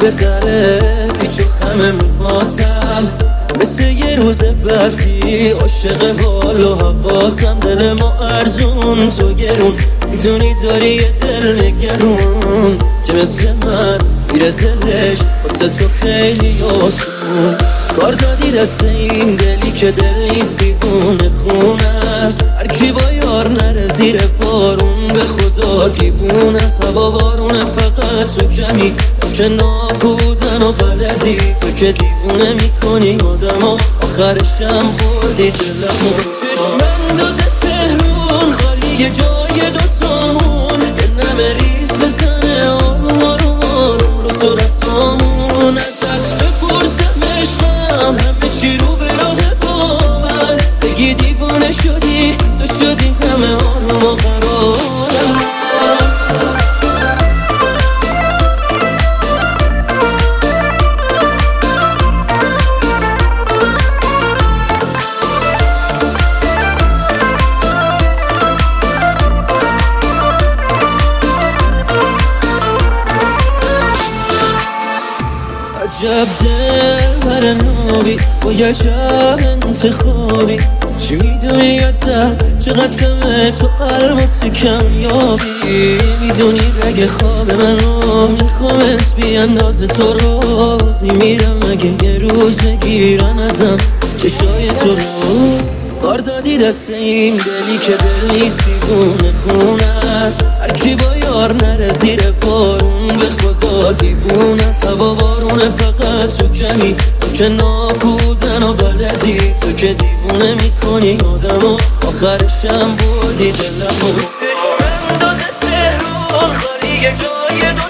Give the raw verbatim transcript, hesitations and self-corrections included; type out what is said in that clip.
به دره پیچ و خمه موهاتم، مثل یه روز برفی عاشق حال و هواتم. دل ما ارزون تو گرون، میدونی داری یه دل نگرون که مثل من میره دلش واسه تو خیلی آسون. کار دادی دست این دلی که دل نیست دیوونه خونه است. هرکی با یار نره زیر بارون به خدا دیوونه است. هوا بارونه فقط تو کمی، تو که نابودن و بلدی، تو که دیوونه میکنی آدم ها آخرشم بردی دلمو. چشمم دوز تهرون خالی جای دوتامون، یه نمه ریز بزنه آروم آروم آروم رو صورتامون. ازت بپرسم عشقم همه چی رو به راه با من، بگی دیوانه شدی تو شدی همه آروم و قرارم. عجب دل بر نابی با یه جب انتخابی، چی میدونی ازم چقدر کمه تو الماسی کمیابی. میدونی رگ خواب من رو میخوامت بی اندازه تو رو میمیرم اگه یه روز بگیرن ازم چشای تو رو. بار دادی دست این دلی که دل نیست دیوونه خونه است. هرکی با یار نره زیر بارون به خدا دیوونه است. هوا بارونه فقط تو کمی، تو که نابودن و بلدی، تو که دیوونه میکنی آدم و آخرشم بردی دلمو. چشمم داده تهرون خالی جای